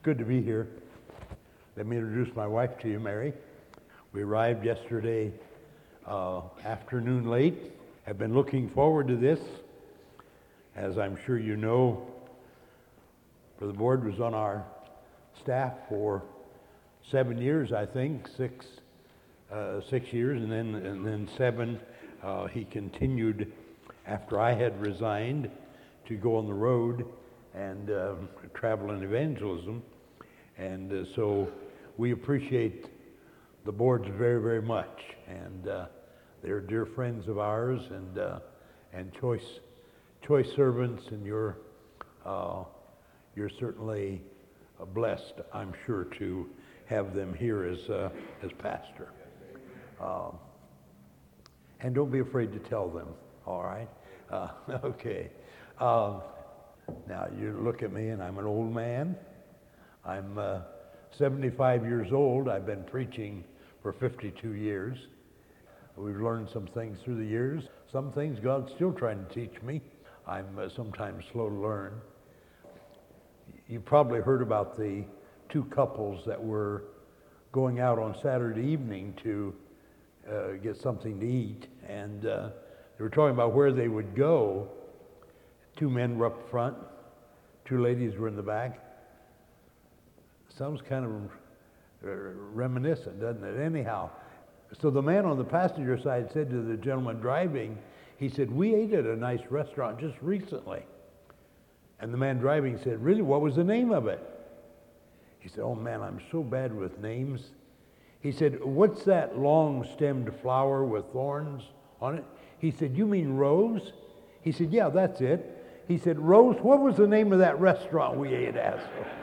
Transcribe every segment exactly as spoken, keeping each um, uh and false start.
good to be here. Let me introduce my wife to you, Mary. We arrived yesterday uh, afternoon late. Have been looking forward to this. As I'm sure you know, Brother Board was on our staff for seven years, I think, six, uh, six years, and then and then seven. Uh, he continued after I had resigned to go on the road and uh, travel in evangelism, and uh, so we appreciate the boards very, very much, and uh, they're dear friends of ours, and uh, and choice choice servants, and you're uh, you're certainly uh, blessed, I'm sure, to have them here as uh, as pastor. Um, and don't be afraid to tell them. All right, uh, okay. Um, now you look at me, and I'm an old man. I'm uh, seventy-five years old. I've been preaching for fifty-two years. We've learned some things through the years. Some things God's still trying to teach me. I'm uh, sometimes slow to learn. You probably heard about the two couples that were going out on Saturday evening to uh, get something to eat, and uh, they were talking about where they would go. Two men were up front, two ladies were in the back. Sounds kind of reminiscent, doesn't it? Anyhow, so the man on the passenger side said to the gentleman driving, he said, "We ate at a nice restaurant just recently." And the man driving said, "Really, what was the name of it?" He said, "Oh man, I'm so bad with names." He said, "What's that long-stemmed flower with thorns on it?" He said, "You mean rose?" He said, "Yeah, that's it." He said, "Rose, what was the name of that restaurant we ate at?"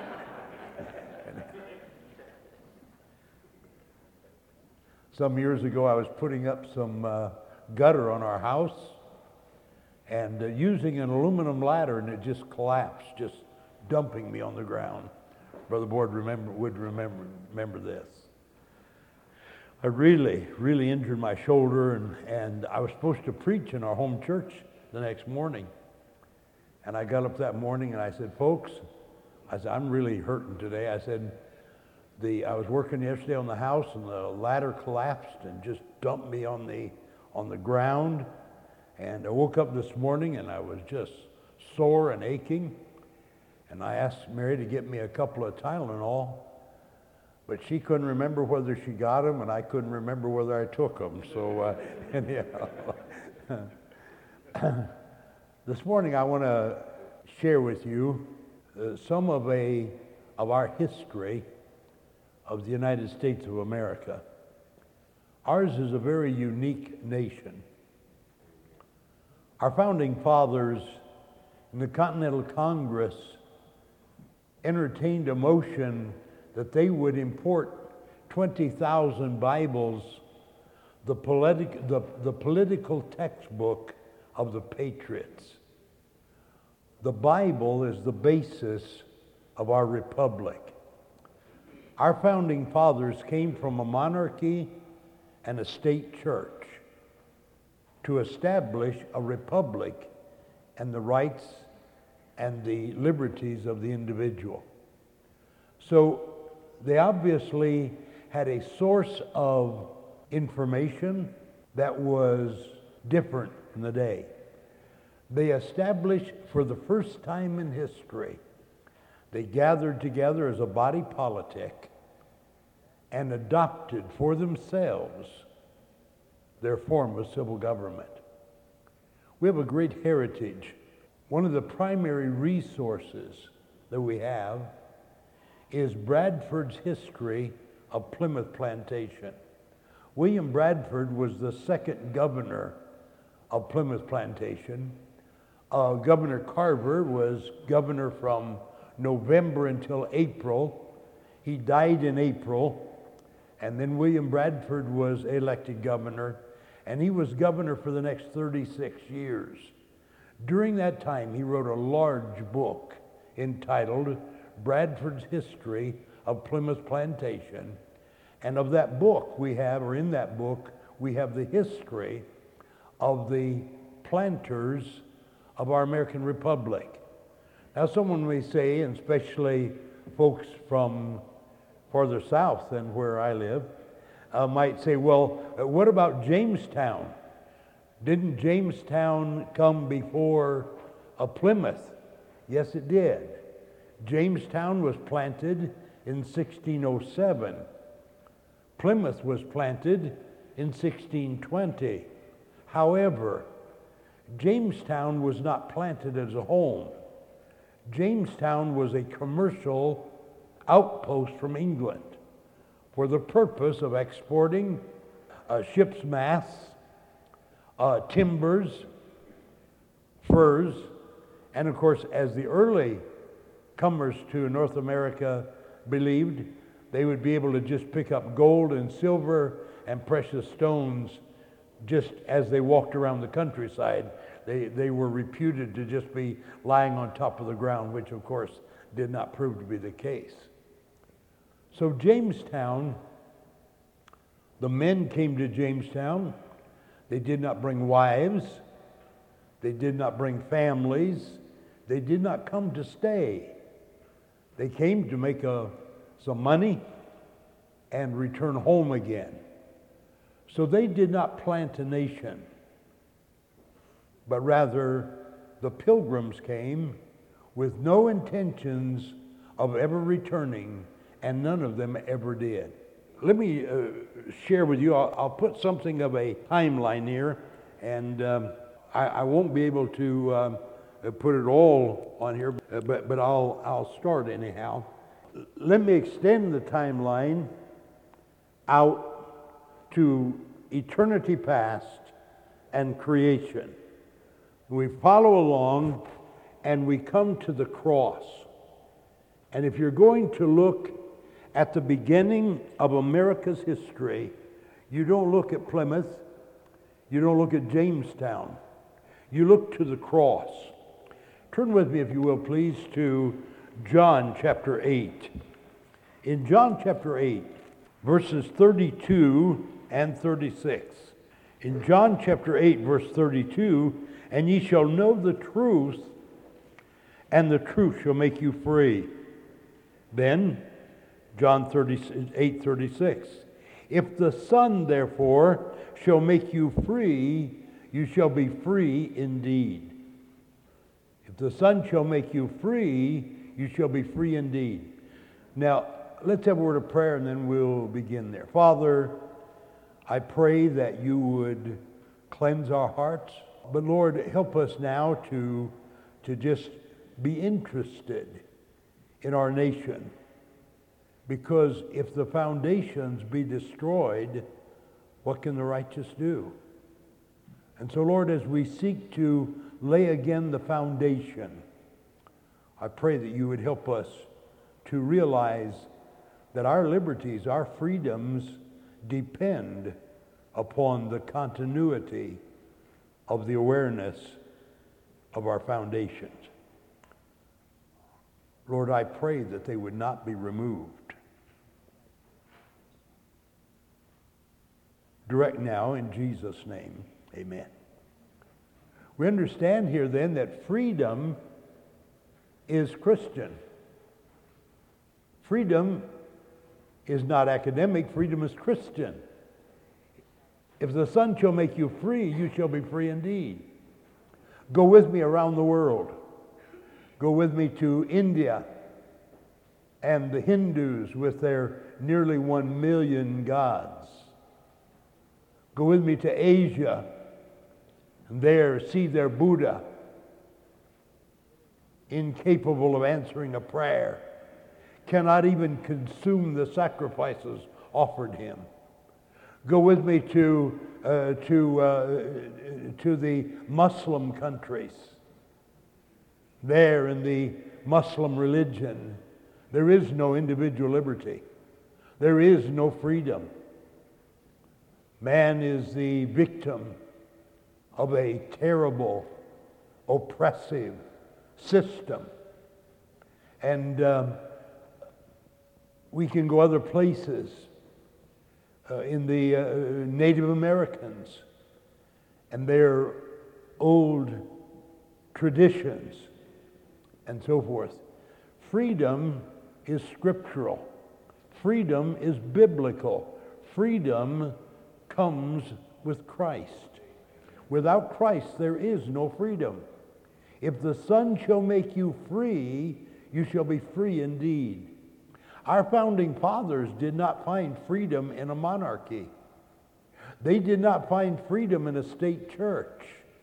Some years ago, I was putting up some uh, gutter on our house and uh, using an aluminum ladder, and it just collapsed, just dumping me on the ground. Brother Board remember, would remember, remember this. I really, really injured my shoulder, and, and I was supposed to preach in our home church the next morning. And I got up that morning and I said, "Folks," I said, "I'm really hurting today." I said, The, I was working yesterday on the house, and the ladder collapsed and just dumped me on the on the ground. And I woke up this morning, and I was just sore and aching. And I asked Mary to get me a couple of Tylenol, but she couldn't remember whether she got them, and I couldn't remember whether I took them. So, uh, anyhow, this morning I want to share with you uh, some of a of our history of the United States of America. Ours is a very unique nation. Our founding fathers in the Continental Congress entertained a motion that they would import twenty thousand Bibles, the, politi- the, the political textbook of the patriots. The Bible is the basis of our republic. Our founding fathers came from a monarchy and a state church to establish a republic and the rights and the liberties of the individual. So they obviously had a source of information that was different in the day. They established for the first time in history, they gathered together as a body politic and adopted for themselves their form of civil government. We have a great heritage. One of the primary resources that we have is Bradford's history of Plymouth Plantation. William Bradford was the second governor of Plymouth Plantation. Uh, Governor Carver was governor from November until April. He died in April, and then William Bradford was elected governor, and he was governor for the next thirty-six years. During that time, he wrote a large book entitled Bradford's History of Plymouth Plantation, and of that book we have, or in that book, we have the history of the planters of our American Republic. Now, someone may say, and especially folks from farther south than where I live uh, might say, well, uh, what about Jamestown? Didn't Jamestown come before uh, Plymouth? Yes, it did. Jamestown was planted in sixteen oh seven. Plymouth was planted in sixteen twenty. However, Jamestown was not planted as a home. Jamestown was a commercial outpost from England for the purpose of exporting uh, ship's masts, uh, timbers, furs, and of course, as the early comers to North America believed, they would be able to just pick up gold and silver and precious stones just as they walked around the countryside. They, they were reputed to just be lying on top of the ground, which of course did not prove to be the case. So Jamestown, the men came to Jamestown. They did not bring wives. They did not bring families. They did not come to stay. They came to make a, some money and return home again. So they did not plant a nation, but rather the pilgrims came with no intentions of ever returning, and none of them ever did. Let me uh, share with you, I'll, I'll put something of a timeline here, and um, I, I won't be able to um, put it all on here, but, but I'll, I'll start anyhow. Let me extend the timeline out to eternity past and creation. We follow along and we come to the cross. And if you're going to look at the beginning of America's history, you don't look at Plymouth, you don't look at Jamestown, you look to the cross. Turn with me, if you will, please, to John chapter eight. In John chapter eight, verses thirty-two and thirty-six. In John chapter eight, verse thirty-two, and ye shall know the truth, and the truth shall make you free. Then, John eight thirty-six, if the Son, therefore, shall make you free, you shall be free indeed. If the Son shall make you free, you shall be free indeed. Now, let's have a word of prayer and then we'll begin there. Father, I pray that you would cleanse our hearts. But Lord, help us now to, to just be interested in our nation. Because if the foundations be destroyed, what can the righteous do? And so, Lord, as we seek to lay again the foundation, I pray that you would help us to realize that our liberties, our freedoms depend upon the continuity of the awareness of our foundations. Lord, I pray that they would not be removed. Direct now in Jesus' name, amen. We understand here then that freedom is Christian. Freedom is not academic, freedom is Christian. If the Son shall make you free, you shall be free indeed. Go with me around the world. Go with me to India and the Hindus with their nearly one million gods. Go with me to Asia and there see their Buddha, incapable of answering a prayer, cannot even consume the sacrifices offered him. Go with me to uh, to uh, to the Muslim countries. There in the Muslim religion, there is no individual liberty. There is no freedom. Man is the victim of a terrible, oppressive system. And um, we can go other places. Uh, in the uh, Native Americans and their old traditions and so forth. Freedom is scriptural. Freedom is biblical. Freedom comes with Christ. Without Christ, there is no freedom. If the Son shall make you free, you shall be free indeed. Our founding fathers did not find freedom in a monarchy. They did not find freedom in a state church.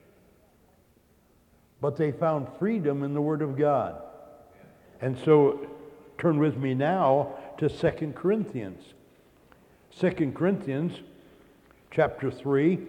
But they found freedom in the Word of God. And so, turn with me now to Second Corinthians. Second Corinthians chapter three.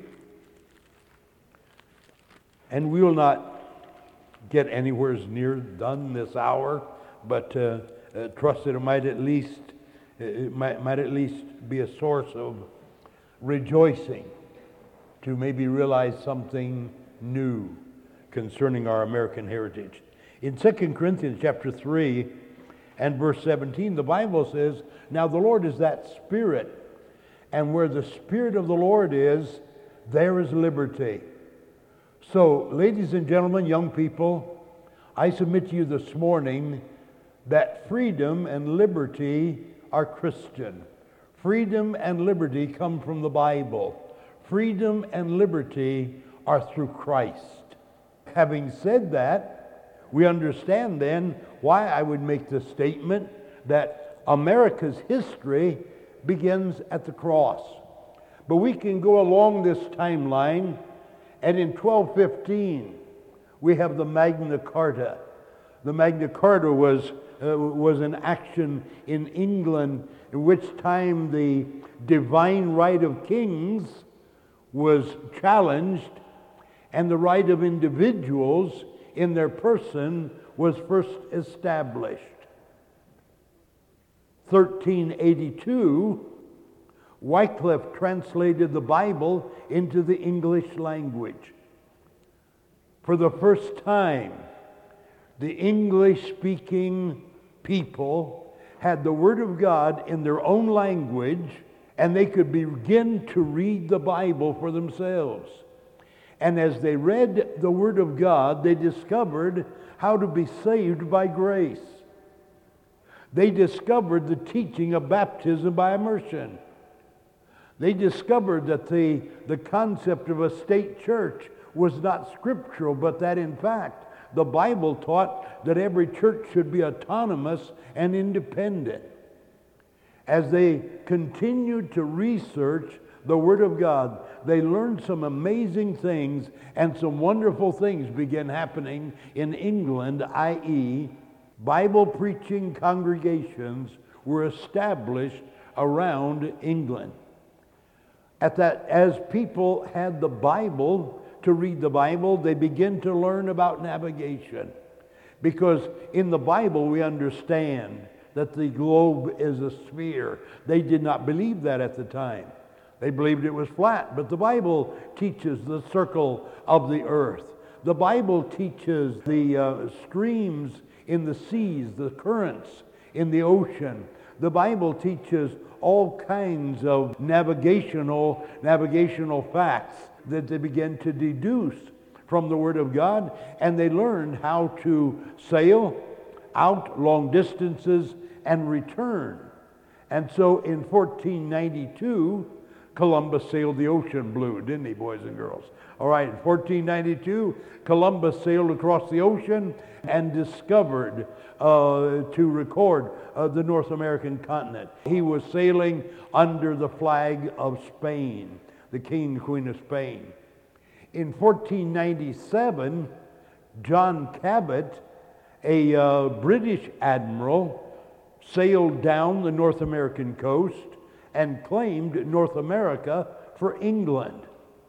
And we will not get anywhere near done this hour, but uh, uh, trust that it might at least it might, might at least be a source of rejoicing to maybe realize something new concerning our American heritage. In Second Corinthians chapter three and verse seventeen, the Bible says, "Now the Lord is that Spirit, and where the Spirit of the Lord is, there is liberty." So, ladies and gentlemen, young people, I submit to you this morning that freedom and liberty are Christian. Freedom and liberty come from the Bible. Freedom and liberty are through Christ. Having said that, we understand then why I would make the statement that America's history begins at the cross. But we can go along this timeline, and in twelve fifteen, we have the Magna Carta. The Magna Carta was, uh, was an action in England in which time the divine right of kings was challenged, and the right of individuals in their person was first established. thirteen eighty-two, Wycliffe translated the Bible into the English language. For the first time, the English-speaking people had the Word of God in their own language, and they could begin to read the Bible for themselves. And as they read the Word of God, they discovered how to be saved by grace. They discovered the teaching of baptism by immersion. They discovered that the, the concept of a state church was not scriptural, but that in fact the Bible taught that every church should be autonomous and independent. As they continued to research the Word of God, they learned some amazing things, and some wonderful things began happening in England, that is, Bible preaching congregations were established around England. At that, as people had the Bible to read the Bible, they began to learn about navigation. Because in the Bible we understand that the globe is a sphere. They did not believe that at the time. They believed it was flat, but the Bible teaches the circle of the earth. The Bible teaches the uh, streams in the seas, the currents in the ocean. The Bible teaches all kinds of navigational navigational facts that they began to deduce from the Word of God, and they learned how to sail out long distances and return. And so in fourteen ninety-two, Columbus sailed the ocean blue, didn't he, boys and girls? All right, in fourteen ninety-two, Columbus sailed across the ocean and discovered, uh, to record uh, the North American continent. He was sailing under the flag of Spain, the King and Queen of Spain. In fourteen ninety-seven, John Cabot, a uh, British admiral, sailed down the North American coast and claimed North America for England.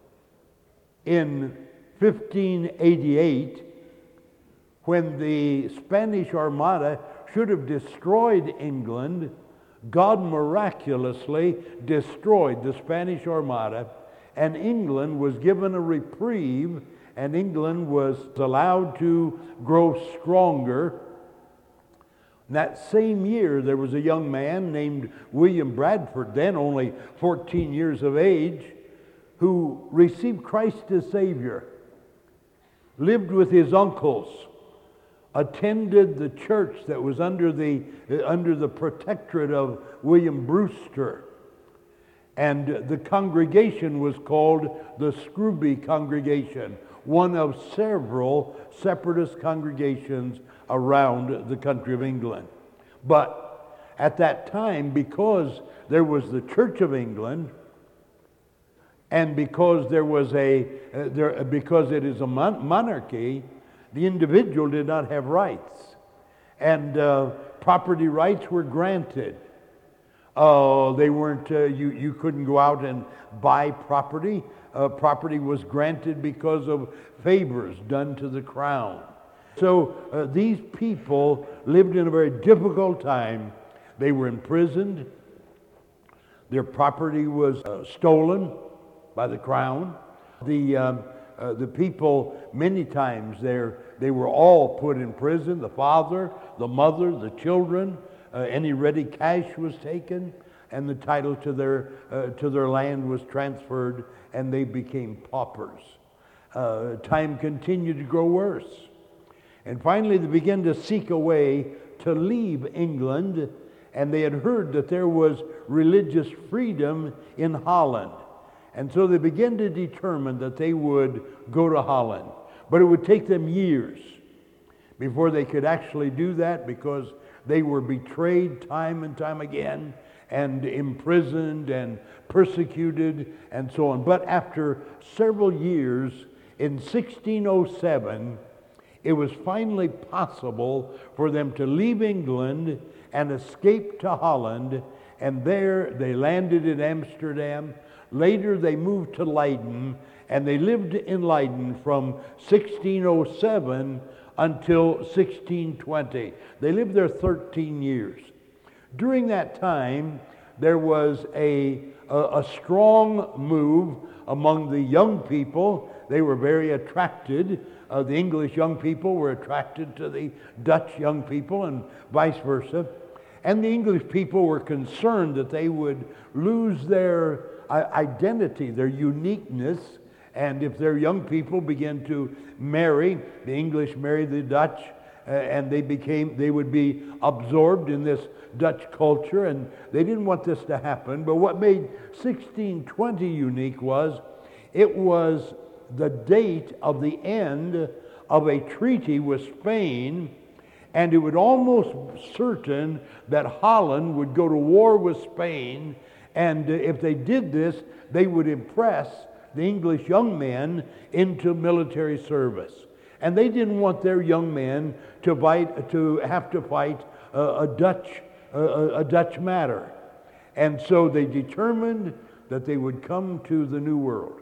In fifteen eighty-eight, when the Spanish Armada should have destroyed England, God miraculously destroyed the Spanish Armada, and England was given a reprieve, and England was allowed to grow stronger. That same year, there was a young man named William Bradford, then only fourteen years of age, who received Christ as Savior, lived with his uncles attended the church that was under the under the protectorate of William Brewster. And the congregation was called the Scrooby Congregation, one of several separatist congregations around the country of England. But at that time, because there was the Church of England, and because there was a uh, there, because it is a mon- monarchy, the individual did not have rights, and uh, property rights were granted. Uh, they weren't. Uh, you you couldn't go out and buy property. Uh, property was granted because of favors done to the crown. So uh, these people lived in a very difficult time. They were imprisoned. Their property was uh, stolen by the crown. The um, uh, the people, many times, they they were all put in prison. The father, the mother, the children. Uh, any ready cash was taken, and the title to their uh, to their land was transferred, and they became paupers. Uh, time continued to grow worse, and finally they began to seek a way to leave England. And they had heard that there was religious freedom in Holland. And so they began to determine that they would go to Holland. But it would take them years before they could actually do that, because they were betrayed time and time again, and imprisoned and persecuted and so on. But after several years, in sixteen oh seven, it was finally possible for them to leave England and escape to Holland, and there they landed in Amsterdam. Later they moved to Leiden, and they lived in Leiden from sixteen oh seven until sixteen twenty. They lived there thirteen years. During that time, there was a, a, a strong move among the young people. They were very attracted. Uh, the English young people were attracted to the Dutch young people, and vice versa. And the English people were concerned that they would lose their uh, identity, their uniqueness. And if their young people began to marry, the English married the Dutch, uh, and they became, they would be absorbed in this Dutch culture, and they didn't want this to happen. But what made sixteen twenty unique was it was the date of the end of a treaty with Spain, and it was almost certain that Holland would go to war with Spain, and if they did this, they would impress the English young men into military service. And they didn't want their young men to fight, to have to fight a, a Dutch a, a Dutch matter. And so they determined that they would come to the New World.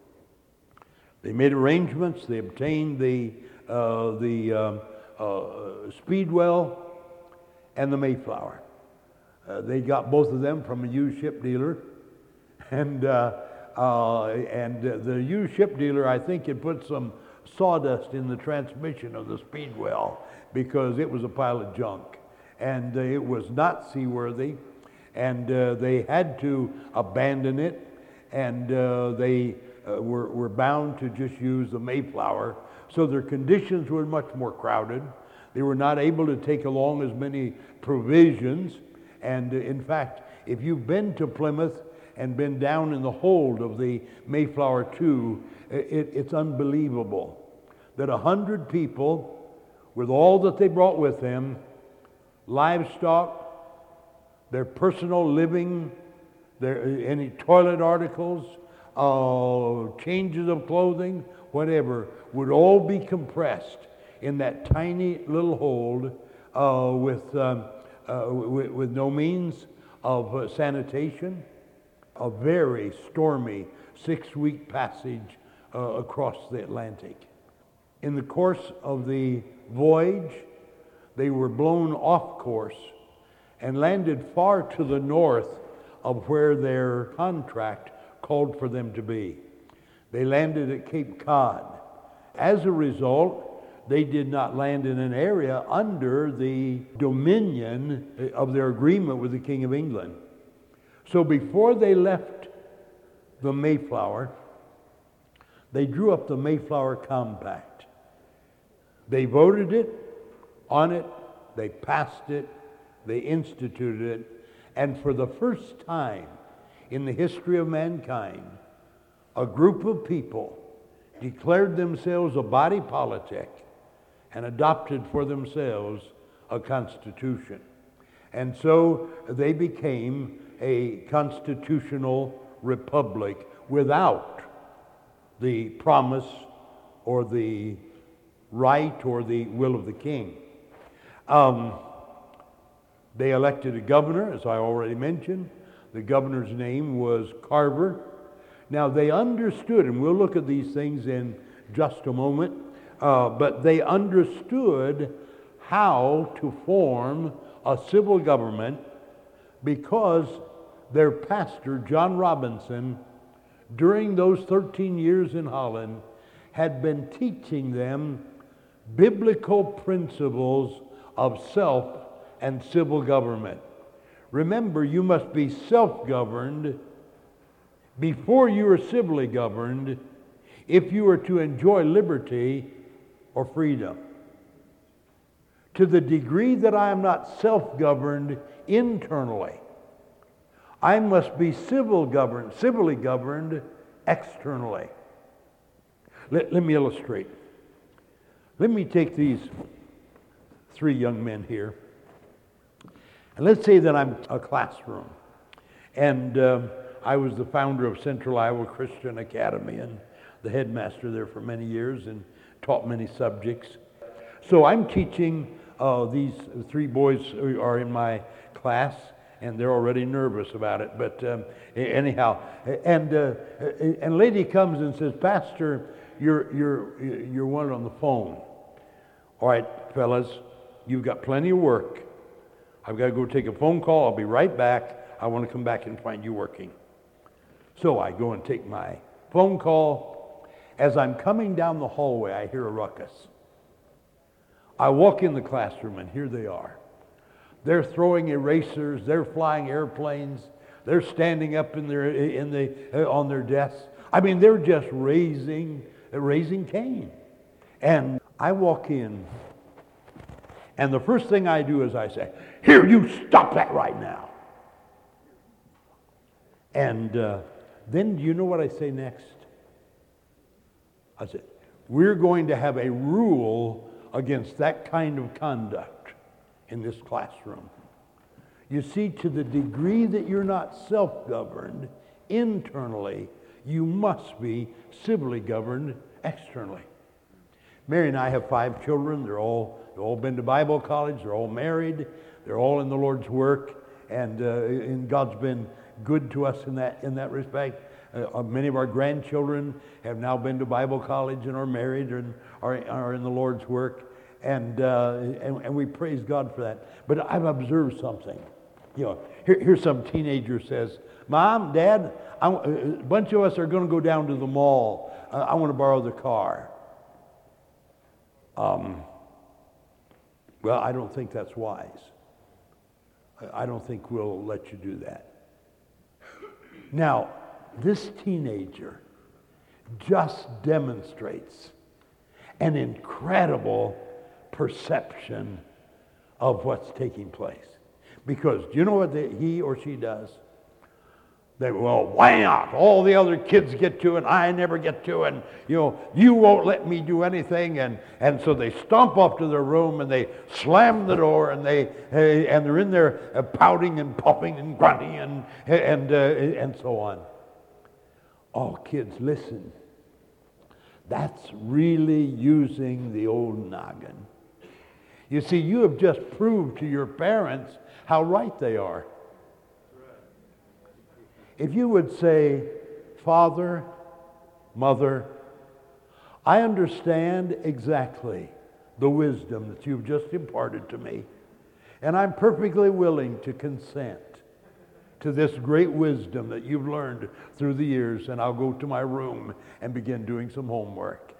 They made arrangements. They obtained the uh, the um, uh, Speedwell and the Mayflower. Uh, they got both of them from a used ship dealer, and uh, uh, and uh, the used ship dealer, I think, had put some sawdust in the transmission of the Speedwell because it was a pile of junk, and uh, it was not seaworthy, and uh, they had to abandon it, and uh, they uh, were were bound to just use the Mayflower. So their conditions were much more crowded. They were not able to take along as many provisions. And uh, in fact, if you've been to Plymouth and been down in the hold of the Mayflower two, it, it's unbelievable that a hundred people, with all that they brought with them, livestock, their personal living, their any toilet articles, uh, changes of clothing, whatever, would all be compressed in that tiny little hold uh, with, um, uh, with with no means of uh, sanitation. A very stormy six-week passage uh, across the Atlantic. In the course of the voyage, they were blown off course and landed far to the north of where their contract called for them to be. They landed at Cape Cod. As a result, they did not land in an area under the dominion of their agreement with the King of England. So before they left the Mayflower, they drew up the Mayflower Compact. They voted it, on it, they passed it, they instituted it, and for the first time in the history of mankind, a group of people declared themselves a body politic and adopted for themselves a constitution. And so they became a constitutional republic without the promise or the right or the will of the king. Um, they elected a governor, as I already mentioned. The governor's name was Carver. Now they understood, and we'll look at these things in just a moment, uh, but they understood how to form a civil government because their pastor, John Robinson, during those thirteen years in Holland, had been teaching them biblical principles of self and civil government. Remember, you must be self-governed before you are civilly governed if you are to enjoy liberty or freedom. To the degree that I am not self-governed internally, I must be civil governed, civilly governed externally. Let, let me illustrate. Let me take these three young men here, and let's say that I'm a classroom, and um, I was the founder of Central Iowa Christian Academy and the headmaster there for many years and taught many subjects. So I'm teaching uh, these three boys who are in my class, and they're already nervous about it. But um, anyhow, and uh, and a lady comes and says, "Pastor, you're you're you're one on the phone." All right, fellas, you've got plenty of work. I've got to go take a phone call. I'll be right back. I want to come back and find you working. So I go and take my phone call. As I'm coming down the hallway, I hear a ruckus. I walk in the classroom, and here they are. They're throwing erasers. They're flying airplanes. They're standing up in their in the uh, on their desks. I mean, they're just raising raising Cain. And I walk in, and the first thing I do is I say, "Here, you stop that right now." And uh, then do you know what I say next? I said, "We're going to have a rule against that kind of conduct in this classroom." You see, to the degree that you're not self-governed internally, you must be civilly governed externally. Mary and I have five children. They're all they've all been to Bible college. They're all married. They're all in the Lord's work, and uh, and God's been good to us in that in that respect. Uh, many of our grandchildren have now been to Bible college and are married and are are in the Lord's work, and uh, and, and we praise God for that. But I've observed something. You know, here, here's some teenager says, "Mom, Dad, I, a bunch of us are going to go down to the mall. Uh, I want to borrow the car." Um, well, I don't think that's wise. I don't think we'll let you do that. Now, this teenager just demonstrates an incredible perception of what's taking place. Because do you know what they, he or she does? They, well, why not? All the other kids get to and I never get to, and you know, you won't let me do anything, and, and so they stomp off to their room and they slam the door and they and they're in there uh, pouting and puffing and grunting and and uh, and so on. Oh, kids, listen. That's really using the old noggin. You see, you have just proved to your parents how right they are. If you would say, "Father, Mother, I understand exactly the wisdom that you've just imparted to me, and I'm perfectly willing to consent to this great wisdom that you've learned through the years, and I'll go to my room and begin doing some homework."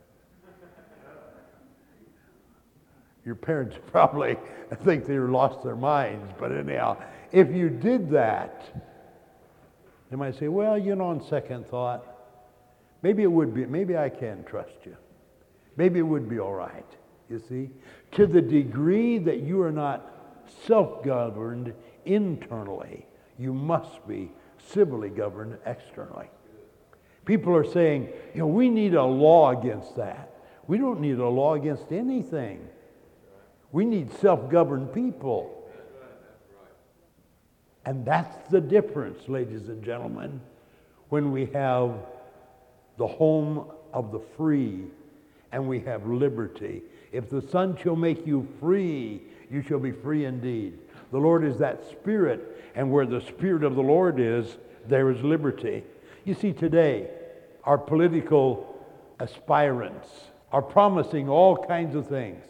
Your parents probably think they lost their minds, but anyhow, if you did that, they might say, "Well, you know, on second thought, maybe it would be, maybe I can trust you. Maybe it would be all right you see. To the degree that you are not self-governed internally, you must be civilly governed externally. People are saying, you know, we need a law against that. We don't need a law against anything. We need self-governed people. And that's the difference, ladies and gentlemen, when we have the home of the free and we have liberty. If the Son shall make you free, you shall be free indeed. The Lord is that Spirit, and where the Spirit of the Lord is, there is liberty. You see, today, our political aspirants are promising all kinds of things.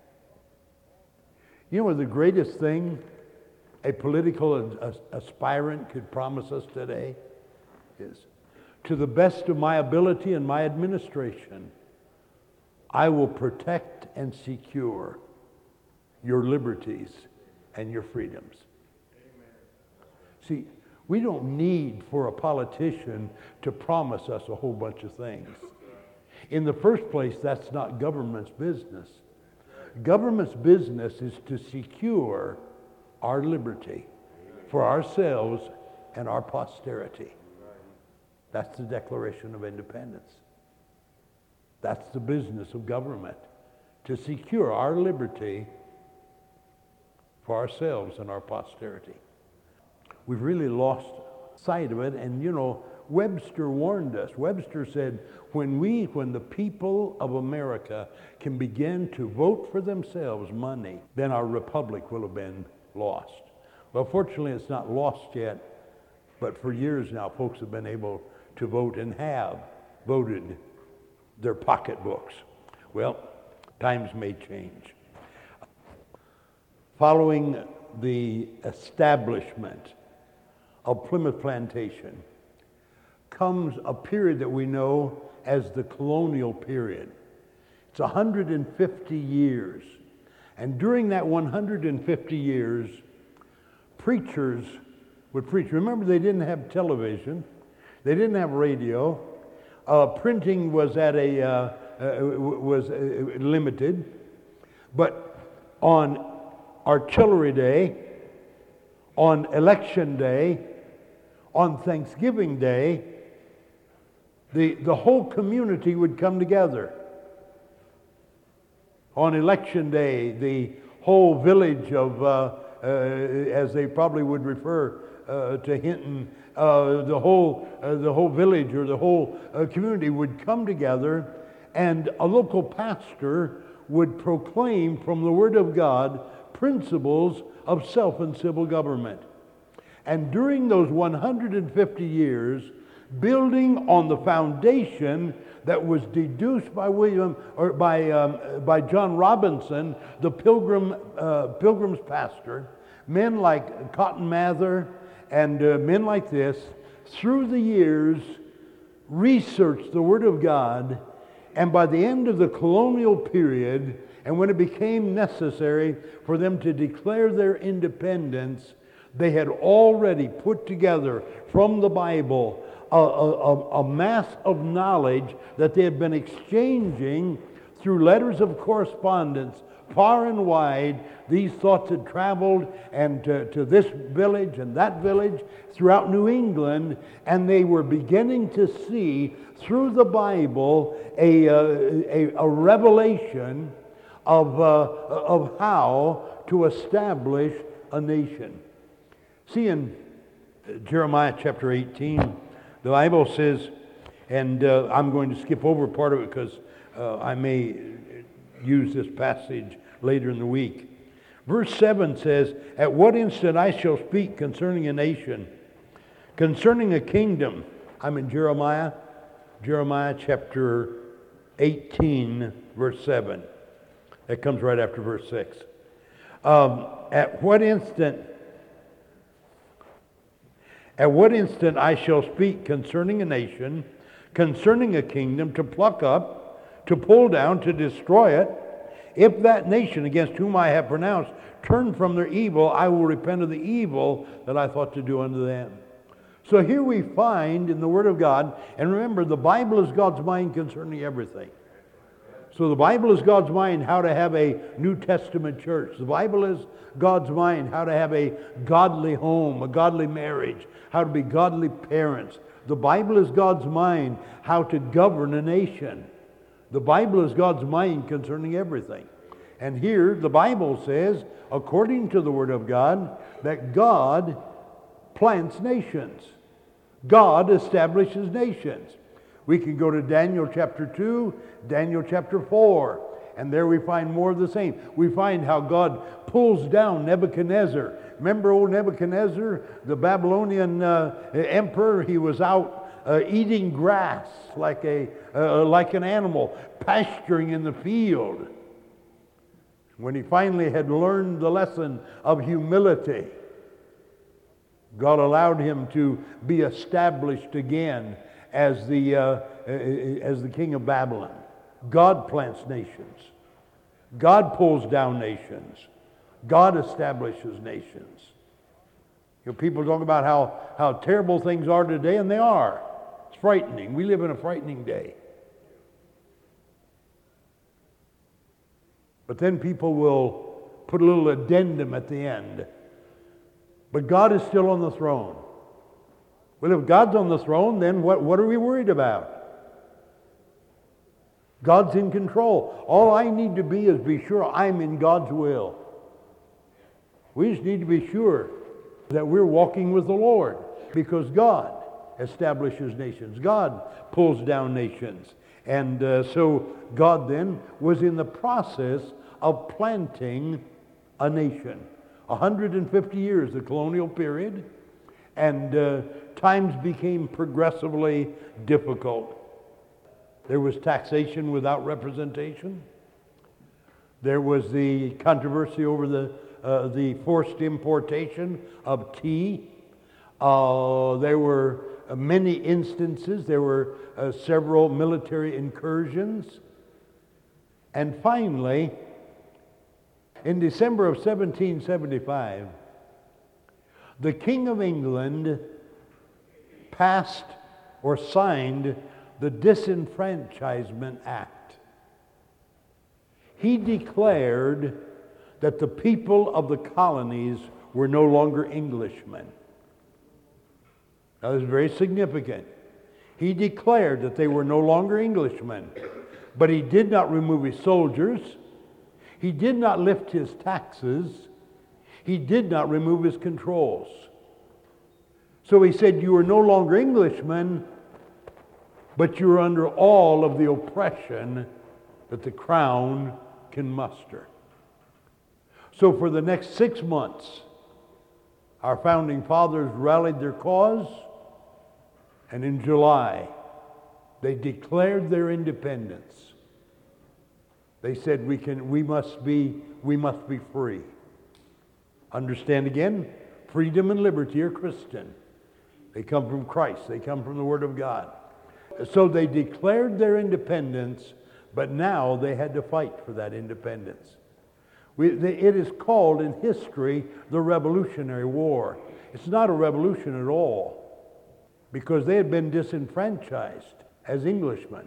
You know what the greatest thing a political aspirant could promise us today is? To the best of my ability and my administration, I will protect and secure your liberties and your freedoms. Amen. See, we don't need for a politician to promise us a whole bunch of things. In the first place, that's not government's business. Government's business is to secure our liberty for ourselves and our posterity. That's the Declaration of Independence. That's the business of government, to secure our liberty for ourselves and our posterity. We've really lost sight of it, and you know, Webster warned us. Webster said, when we, when the people of America can begin to vote for themselves money, then our republic will have been lost. Well, fortunately, it's not lost yet, but for years now, folks have been able to vote and have voted their pocketbooks. Well, times may change. Following the establishment of Plymouth Plantation comes a period that we know as the colonial period. It's one hundred fifty years. And during that one hundred fifty years, preachers would preach. Remember, they didn't have television. They didn't have radio. Uh, printing was at a uh, uh, was uh, limited. But on Artillery Day, on Election Day, on Thanksgiving Day, the, the whole community would come together. On Election Day, the whole village of, uh, uh, as they probably would refer uh, to Hinton, uh, the whole uh, the whole village or the whole uh, community would come together, and a local pastor would proclaim from the Word of God principles of self and civil government. And during those one hundred fifty years, building on the foundation that was deduced by William or by um, by John Robinson, the Pilgrim uh, Pilgrim's pastor, men like Cotton Mather and uh, men like this, through the years, researched the Word of God, and by the end of the colonial period, and when it became necessary for them to declare their independence, they had already put together from the Bible a, a, a mass of knowledge that they had been exchanging through letters of correspondence far and wide. These thoughts had traveled and to, to this village and that village throughout New England, and they were beginning to see through the Bible a, uh, a, a revelation of, uh, of how to establish a nation. See, in Jeremiah chapter eighteen, the Bible says, and uh, I'm going to skip over part of it because uh, I may use this passage later in the week. Verse seven says, "At what instant I shall speak concerning a nation, concerning a kingdom." I'm in Jeremiah, Jeremiah chapter eighteen, verse seven. That comes right after verse six. Um, at what instant, at what instant I shall speak concerning a nation, concerning a kingdom, to pluck up, to pull down, to destroy it. If that nation against whom I have pronounced turn from their evil, I will repent of the evil that I thought to do unto them. So here we find in the Word of God, and remember, the Bible is God's mind concerning everything. So the Bible is God's mind how to have a New Testament church. The Bible is God's mind how to have a godly home, a godly marriage, how to be godly parents. The Bible is God's mind how to govern a nation. The Bible is God's mind concerning everything. And here the Bible says, according to the Word of God, that God plants nations. God establishes nations. We can go to Daniel chapter two, Daniel chapter four, and there we find more of the same. We find how God pulls down Nebuchadnezzar. Remember old Nebuchadnezzar, the Babylonian uh, emperor? He was out uh, eating grass like a uh, like an animal, pasturing in the field. When he finally had learned the lesson of humility, God allowed him to be established again as the uh, as the king of Babylon. God plants nations. God pulls down nations. God establishes nations. You know, people talk about how, how terrible things are today, and they are. It's frightening. We live in a frightening day. But then people will put a little addendum at the end. But God is still on the throne. Well, if God's on the throne, then what, what are we worried about? God's in control. All I need to be is be sure I'm in God's will. We just need to be sure that we're walking with the Lord, because God establishes nations. God pulls down nations. And uh, so God then was in the process of planting a nation. one hundred fifty years, the colonial period, and uh, times became progressively difficult. There was taxation without representation. There was the controversy over the uh, the forced importation of tea. Uh, there were uh, many instances. There were uh, several military incursions. And finally, in December of seventeen seventy-five, the King of England passed or signed the Disenfranchisement Act. He declared that the people of the colonies were no longer Englishmen. That was very significant. He declared that they were no longer Englishmen, but he did not remove his soldiers. He did not lift his taxes. He did not remove his controls. So he said, you are no longer Englishmen, but you're under all of the oppression that the crown can muster. So for the next six months, our founding fathers rallied their cause, and in July, they declared their independence. They said, we can, we must be, we must be free. Understand again, freedom and liberty are Christian. They come from Christ. They come from the Word of God. So they declared their independence, but now they had to fight for that independence. We, they, it is called in history the Revolutionary War. It's not a revolution at all, because they had been disenfranchised as Englishmen.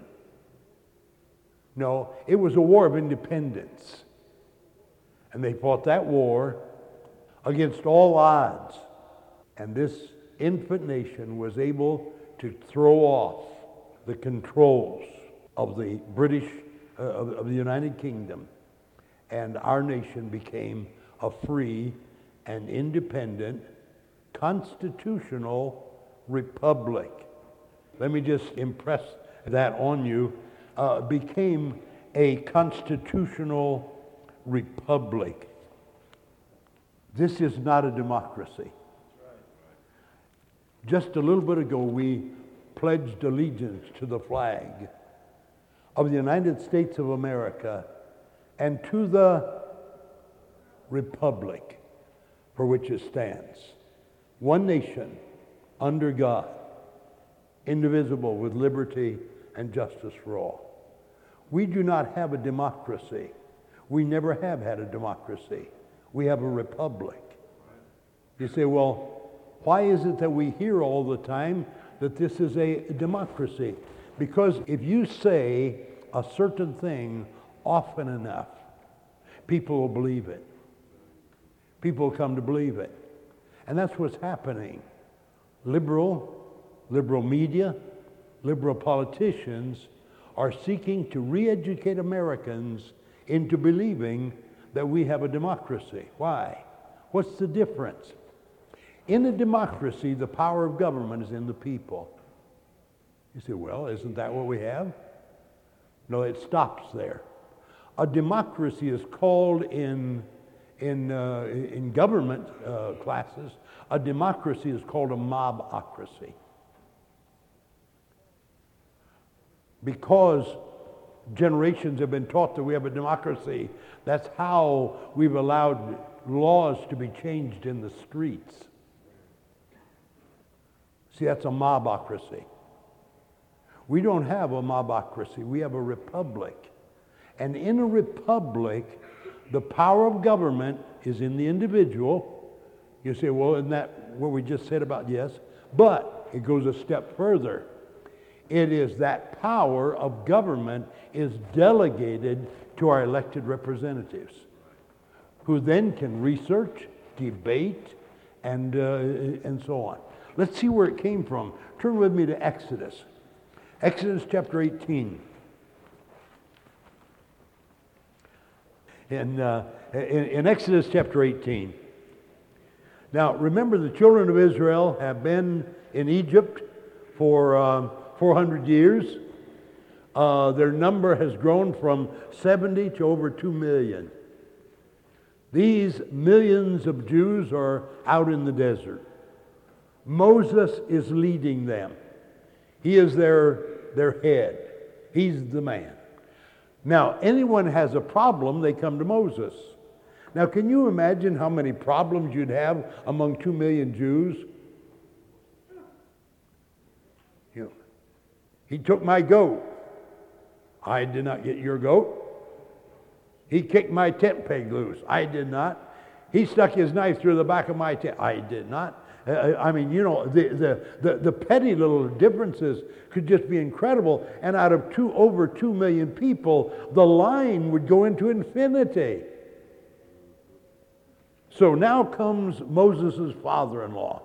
No, it was a war of independence. And they fought that war against all odds. And this infant nation was able to throw off the controls of the British, uh, of, of the United Kingdom. And our nation became a free and independent constitutional republic. Let me just impress that on you. Uh, became a constitutional republic. This is not a democracy. Just a little bit ago, we pledged allegiance to the flag of the United States of America and to the republic for which it stands. One nation, under God, indivisible, with liberty and justice for all. We do not have a democracy. We never have had a democracy. We have a republic. You say, well, why is it that we hear all the time that this is a democracy? Because if you say a certain thing often enough, people will believe it. People will come to believe it. And that's what's happening. Liberal, liberal media, liberal politicians are seeking to re-educate Americans into believing that we have a democracy. Why? What's the difference? In a democracy, the power of government is in the people. You say, well, isn't that what we have? No, it stops there. A democracy is called in, in, uh, in government uh, classes, a democracy is called a mobocracy. Because generations have been taught that we have a democracy, that's how we've allowed laws to be changed in the streets. See, that's a mobocracy. We don't have a mobocracy. We have a republic. And in a republic, the power of government is in the individual. You say, well, isn't that what we just said about yes? But it goes a step further. It is that power of government is delegated to our elected representatives, who then can research, debate, and, uh, and so on. Let's see where it came from. Turn with me to Exodus. Exodus chapter eighteen. In, uh, in, in Exodus chapter eighteen. Now, remember, the children of Israel have been in Egypt for um, four hundred years. Uh, their number has grown from seventy to over two million. These millions of Jews are out in the desert. Moses is leading them. He is their, their head. He's the man. Now, anyone has a problem, they come to Moses. Now, can you imagine how many problems you'd have among two million Jews? You know, he took my goat. I did not get your goat. He kicked my tent peg loose. I did not. He stuck his knife through the back of my tent. I did not. Uh, I mean, you know, the, the, the, the petty little differences could just be incredible. And out of two, over two million people, the line would go into infinity. So now comes Moses' father-in-law.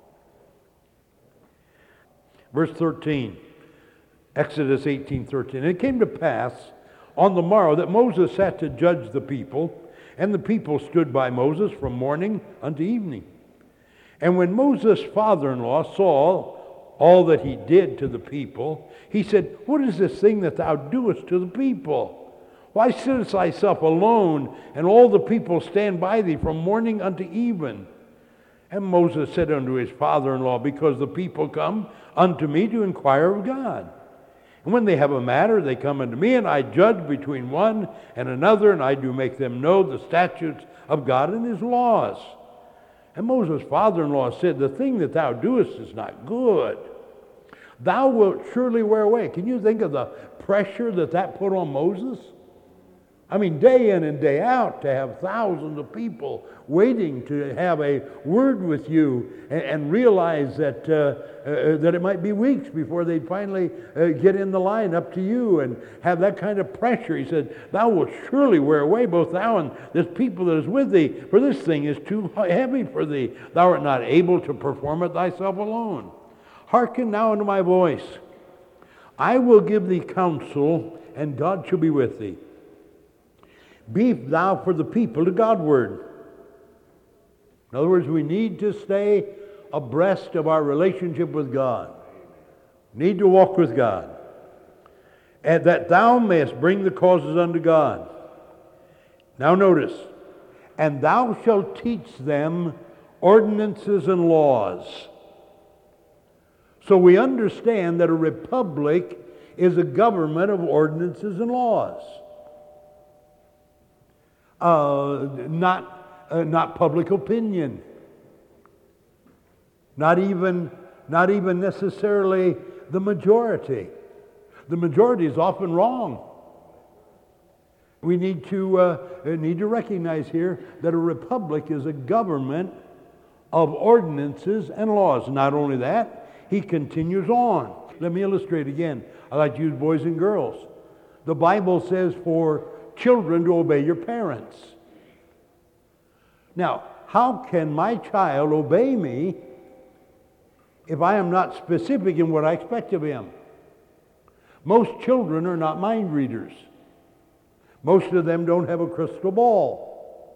Verse thirteen, Exodus eighteen thirteen. And it came to pass on the morrow that Moses sat to judge the people, and the people stood by Moses from morning unto evening. And when Moses' father-in-law saw all that he did to the people, he said, what is this thing that thou doest to the people? Why sittest thyself alone, and all the people stand by thee from morning unto even? And Moses said unto his father-in-law, because the people come unto me to inquire of God. And when they have a matter, they come unto me, and I judge between one and another, and I do make them know the statutes of God and his laws. And Moses' father-in-law said, the thing that thou doest is not good. Thou wilt surely wear away. Can you think of the pressure that that put on Moses? I mean, day in and day out, to have thousands of people waiting to have a word with you and, and realize that uh, uh, that it might be weeks before they'd finally uh, get in the line up to you and have that kind of pressure. He said, thou wilt surely wear away, both thou and this people that is with thee, for this thing is too heavy for thee. Thou art not able to perform it thyself alone. Hearken now unto my voice. I will give thee counsel, and God shall be with thee. Be thou for the people to Godward. In other words, we need to stay abreast of our relationship with God. Need to walk with God. And that thou mayest bring the causes unto God. Now notice, and thou shalt teach them ordinances and laws. So we understand that a republic is a government of ordinances and laws. Uh, not, uh, not public opinion. Not even, not even necessarily the majority. The majority is often wrong. We need to, uh, need to recognize here that a republic is a government of ordinances and laws. Not only that, he continues on. Let me illustrate again. I like to use boys and girls. The Bible says for children to obey your parents. Now, how can my child obey me if I am not specific in what I expect of him? Most children are not mind readers. Most of them don't have a crystal ball.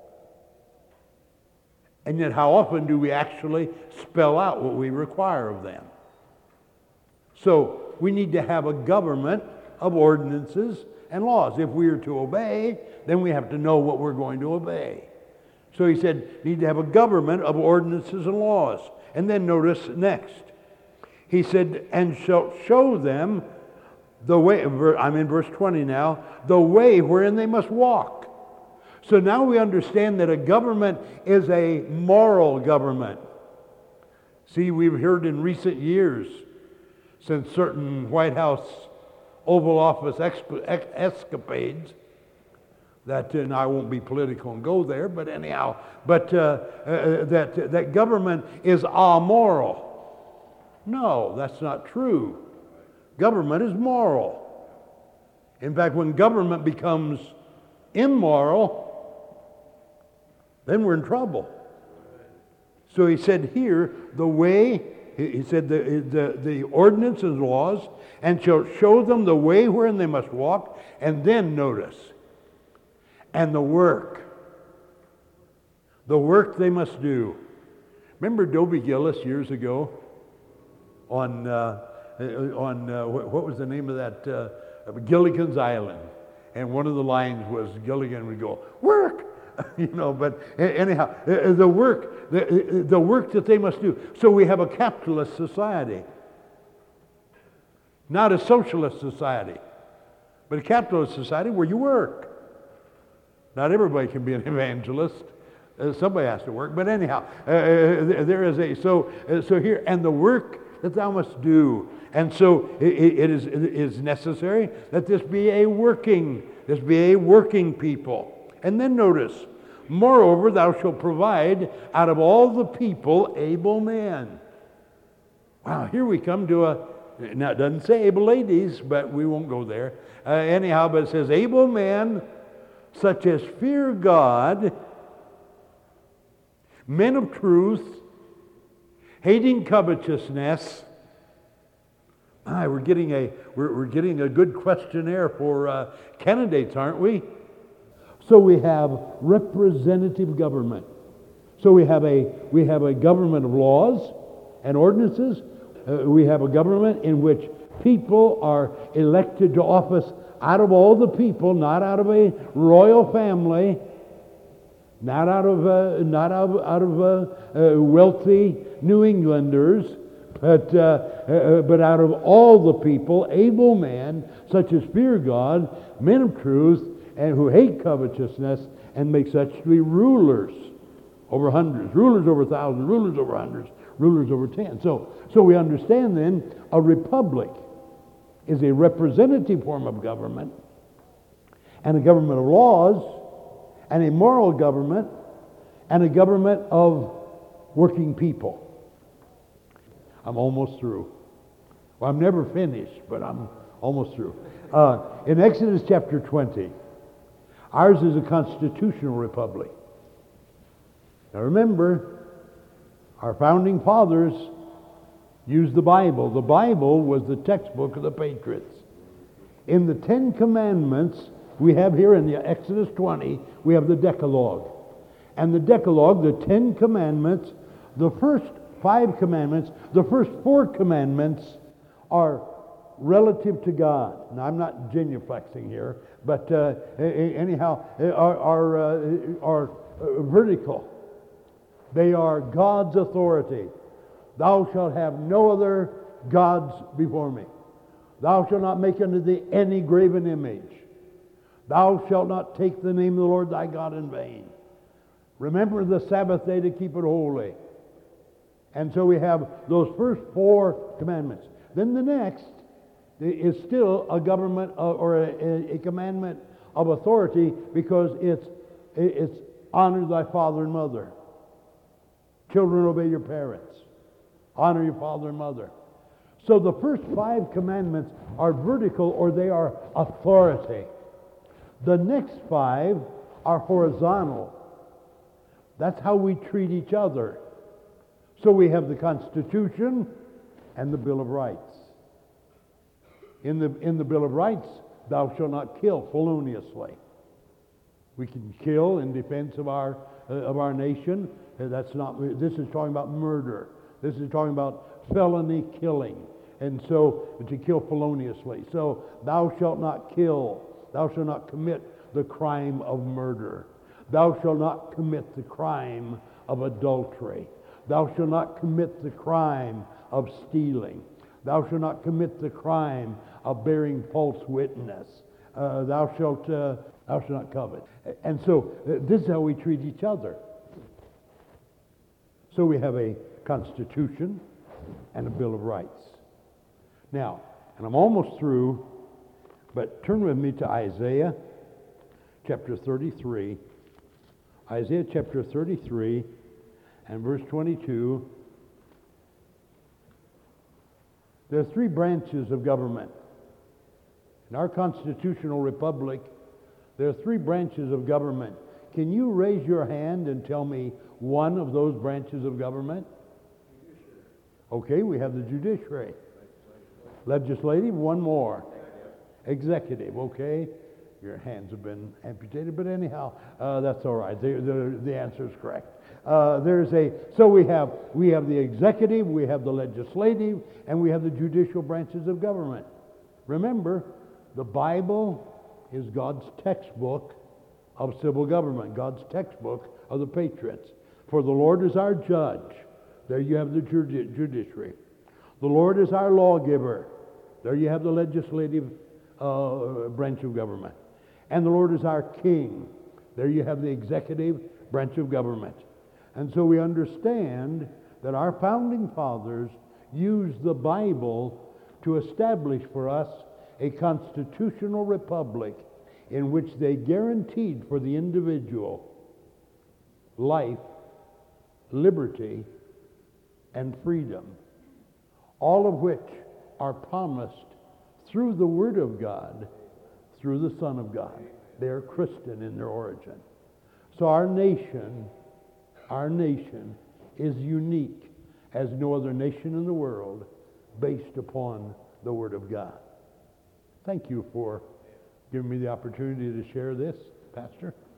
And yet, how often do we actually spell out what we require of them? So, we need to have a government of ordinances and laws. If we are to obey, then we have to know what we're going to obey. So he said, need to have a government of ordinances and laws. And then notice next. He said, and shall show them the way, I'm in verse twenty now, the way wherein they must walk. So now we understand that a government is a moral government. See, we've heard in recent years, since certain White House Oval Office exp- ex- escapades, that, and I won't be political and go there, but anyhow, but uh, uh, that, that government is amoral. No, that's not true. Government is moral. In fact, when government becomes immoral, then we're in trouble. So he said here, the way, he said the, the, the ordinances and laws, and shall show them the way wherein they must walk, and then notice, and the work. The work they must do. Remember Dobie Gillis years ago on, uh, on uh, what was the name of that? Uh, Gilligan's Island. And one of the lines was Gilligan would go, work! you know, but anyhow, the work, the, the work that they must do. So we have a capitalist society. Not a socialist society, but a capitalist society where you work. Not everybody can be an evangelist. Uh, somebody has to work. But anyhow, uh, there is a, so uh, so here, and the work that thou must do. And so it, it, is, it is necessary that this be a working, this be a working people. And then notice, moreover, thou shalt provide out of all the people able men. Wow, here we come to a, now it doesn't say able ladies, but we won't go there. Uh, anyhow, but it says able men, such as fear God, men of truth, hating covetousness. Ah, we're getting a we're, we're getting a good questionnaire for uh, candidates, aren't we? So we have representative government. So we have a we have a government of laws and ordinances. Uh, we have a government in which people are elected to office out of all the people, not out of a royal family, not out of uh, not out of, out of uh, uh, wealthy New Englanders, but uh, uh, but out of all the people, able men such as fear God, men of truth, and who hate covetousness, and make such to be rulers over hundreds, rulers over thousands, rulers over hundreds, rulers over ten. So, so we understand then a republic is a representative form of government, and a government of laws, and a moral government, and a government of working people. I'm almost through. Well, I'm never finished, but I'm almost through. Uh, in Exodus chapter twenty, ours is a constitutional republic. Now remember, our founding fathers used the Bible. The Bible was the textbook of the patriots. In the Ten Commandments, we have here in the Exodus twenty, we have the Decalogue. And the Decalogue, the Ten Commandments, the first five commandments, the first four commandments are relative to God. Now, I'm not genuflexing here, but uh, anyhow, are, are, uh, are uh, vertical. They are God's authority. Thou shalt have no other gods before me. Thou shalt not make unto thee any graven image. Thou shalt not take the name of the Lord thy God in vain. Remember the Sabbath day to keep it holy. And so we have those first four commandments. Then the next is still a government uh, or a, a commandment of authority, because it's it's honor thy father and mother. Children, obey your parents. Honor your father and mother. So the first five commandments are vertical, or they are authority. The next five are horizontal. That's how we treat each other. So we have the Constitution and the Bill of Rights. In the, in the Bill of Rights, thou shalt not kill feloniously. We can kill in defense of our, uh, of our nation. Uh, that's not, this is talking about murder. This is talking about felony killing. And so, to kill feloniously. So, thou shalt not kill. Thou shalt not commit the crime of murder. Thou shalt not commit the crime of adultery. Thou shalt not commit the crime of stealing. Thou shalt not commit the crime of bearing false witness. Uh, thou shalt uh, thou shalt not covet. And so uh, this is how we treat each other. So we have a Constitution and a Bill of Rights. Now, and I'm almost through, but turn with me to Isaiah chapter thirty-three. Isaiah chapter thirty-three and verse twenty-two. There are three branches of government. In our constitutional republic, there are three branches of government. Can you raise your hand and tell me one of those branches of government? Okay, we have the judiciary. Legislative, one more. Executive, okay. Your hands have been amputated, but anyhow, uh, that's all right. The, the, the answer is correct. Uh, there's a so we have we have the executive, we have the legislative, and we have the judicial branches of government. Remember, the Bible is God's textbook of civil government, God's textbook of the patriots. For the Lord is our judge. There you have the judi- judiciary. The Lord is our lawgiver. There you have the legislative uh, branch of government. And the Lord is our king. There you have the executive branch of government. And so we understand that our founding fathers used the Bible to establish for us a constitutional republic in which they guaranteed for the individual life, liberty, and freedom, all of which are promised through the Word of God, through the Son of God. They are Christian in their origin. So our nation, our nation is unique as no other nation in the world based upon the Word of God. Thank you for giving me the opportunity to share this, Pastor.